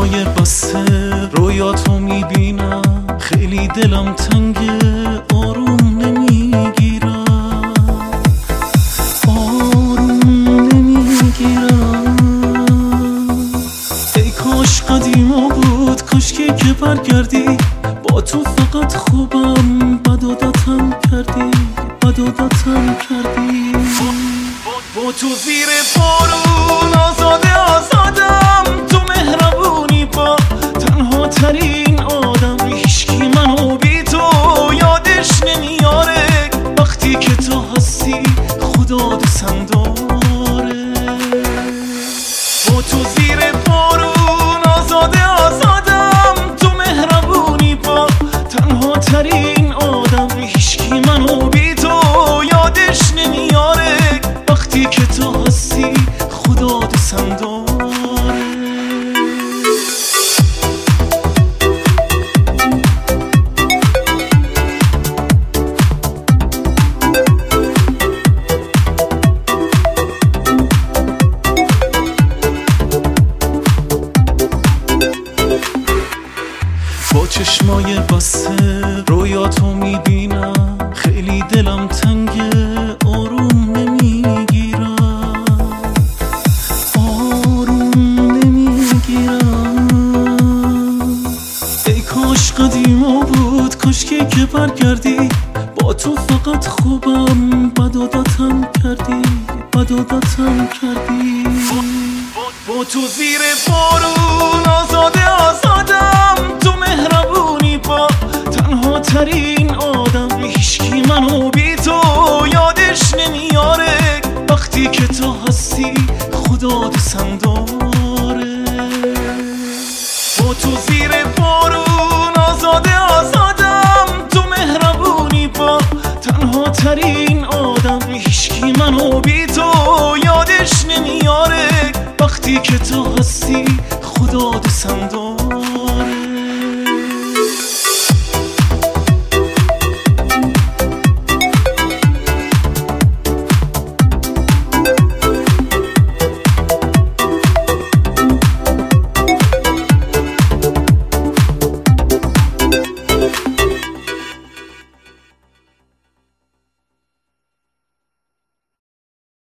چشمای بسته رویاتو میبینم، خیلی دلم تنگه آروم نمیگیرم، آروم نمیگیرم. ای کاش قدیما بود، کاش که برگردی، با تو فقط خوبم، بد عادتم کردی، بد عادتم کردی. با تو زیر بارون آزاده آزادم، تو مهربونی با تنها ترین آدم. هیچکی منو بی تو یادش نمیاره، وقتی که تو هستی خدا دوستم داره. با تو زیر بارون آزاده آزادم، تو مهربونی با تنها ترین آدم. هیچکی منو بی تو یادش نمیاره، وقتی که تو هستی خدا دوستم داره. با چشمای بسته رویاتو میبینم، خیلی دلم تنگه آروم نمیگیرم، آروم نمیگیرم. ای کاش قدیما بود، کاش که برگردی، با تو فقط خوبم، بد عادتم کردی، بد عادتم کردی. با تو زیر بارون آزاده آزادم، تو مهربونی با تنها ترین آدم. هیچکی منو بی تو یادش نمیاره، وقتی که تو هستی خدا دوستم داره. با تو زیر بارون آزاده آزادم، تو مهربونی با تنها ترین آدم. هیچکی منو بی تو یادش نمیاره، وقتی که تو هستی خدا دوستم داره.